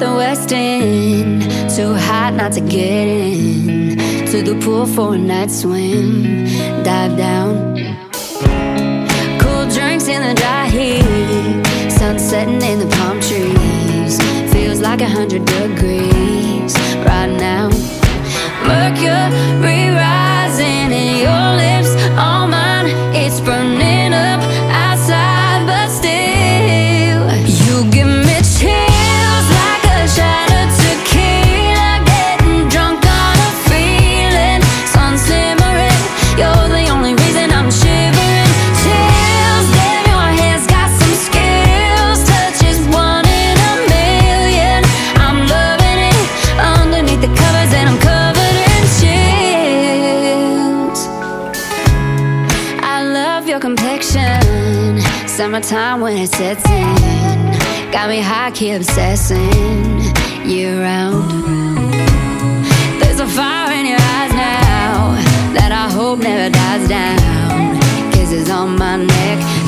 the West End, too hot not to get in. To the pool for a night swim, dive down. Cool drinks in the dry heat, sun setting in the palm trees. Feels like 100 degrees right now. Mercury rising in your lips on mine. It's burning up outside, but still you give me chills like a shot of tequila. Getting drunk on a feeling, sun simmering. You're the only reason I'm shivering. Chills, damn, your hair's got some skills. Touch is 1 in a million. I'm loving it underneath the covers, and I'm covered in chills. I love your complexion, summertime when it sets in. Got me high-key obsessing year round. There's a fire in your eyes now that I hope never dies down. Kisses on my neck,